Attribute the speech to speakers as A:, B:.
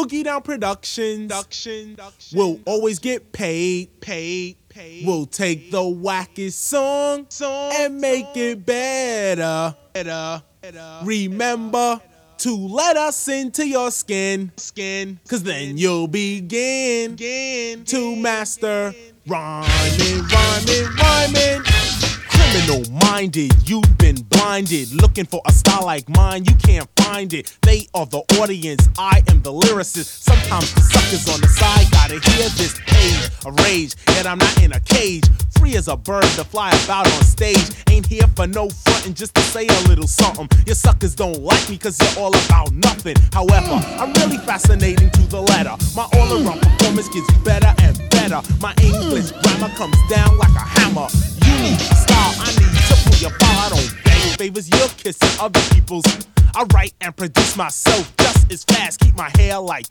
A: Boogie Down Productions will always get paid. We'll take the wackest song and make it better. Remember to let us into your skin, cause then you'll begin to master rhyming. Criminal-minded, you've been blinded, looking for a style like mine, you can't find it. They are the audience, I am the lyricist. Sometimes the suckers on the side gotta hear this page of rage, yet I'm not in a cage. Free as a bird to fly about on stage. Ain't here for no frontin', just to say a little something. Your suckers don't like me cause you're all about nothing. However, I'm really fascinating to the letter. My all-around performance gets better and better. My English grammar comes down like a hammer. Unique style, I need to pull your file. I don't beg favors, you're kissing other people's. I write and produce myself just as fast. Keep my hair like